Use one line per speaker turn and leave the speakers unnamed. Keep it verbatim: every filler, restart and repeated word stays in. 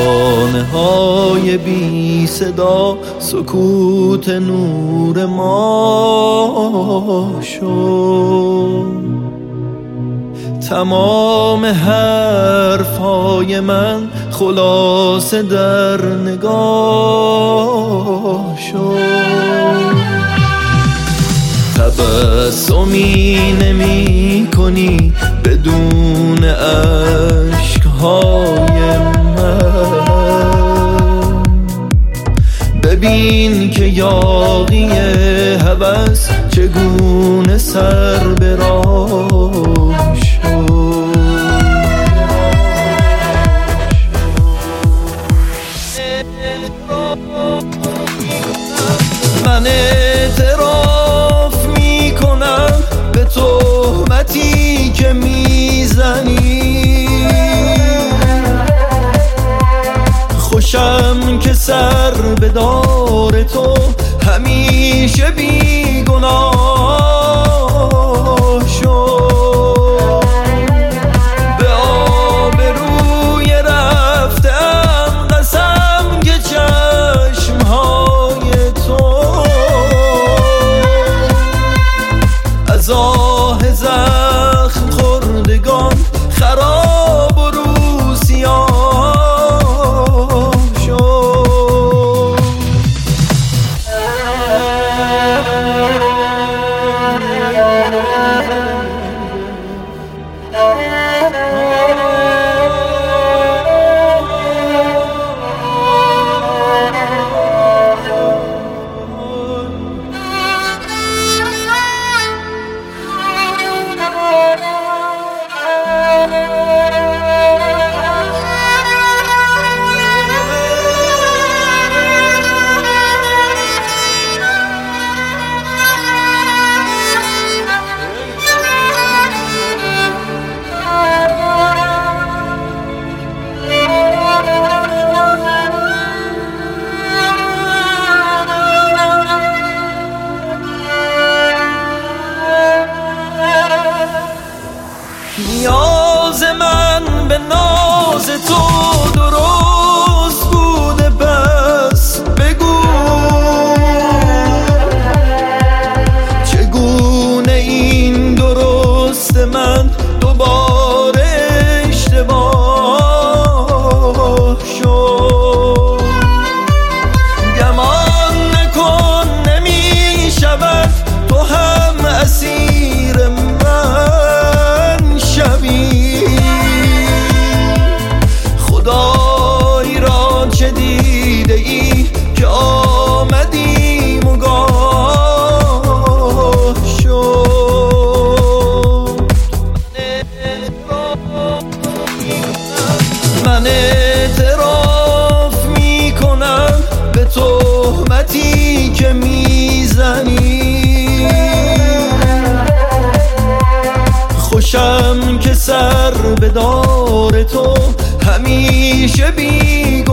ترانه های بی صدا سکوت نور ما شد. تمام حرف های من خلاصه در نگاه شد. تبسمی نمی کنی بدون اشکهای من. ببین که یاغی هوس چگونه سر به راه شد. من اعتراف می کنم به تهمتی که میزنی. خوشم که سر به دار تو همیشه بیگناه شد. به آبروی رفتم قسم که چشمهای تو از آه زخم خوردگان خراب و روسیاه شد. نیاز من به ناز تو درست بوده، پس بگو چگونه این درست من دوباره اشتباه شد. گمان نکن نمی شود تو هم اسیر من شوی. خدای را چه دیده ای که آمدی مگاه شد. من اعتراف می کنم به تهمتی که میزنی. خوشم که سر به دار تو همیشه بی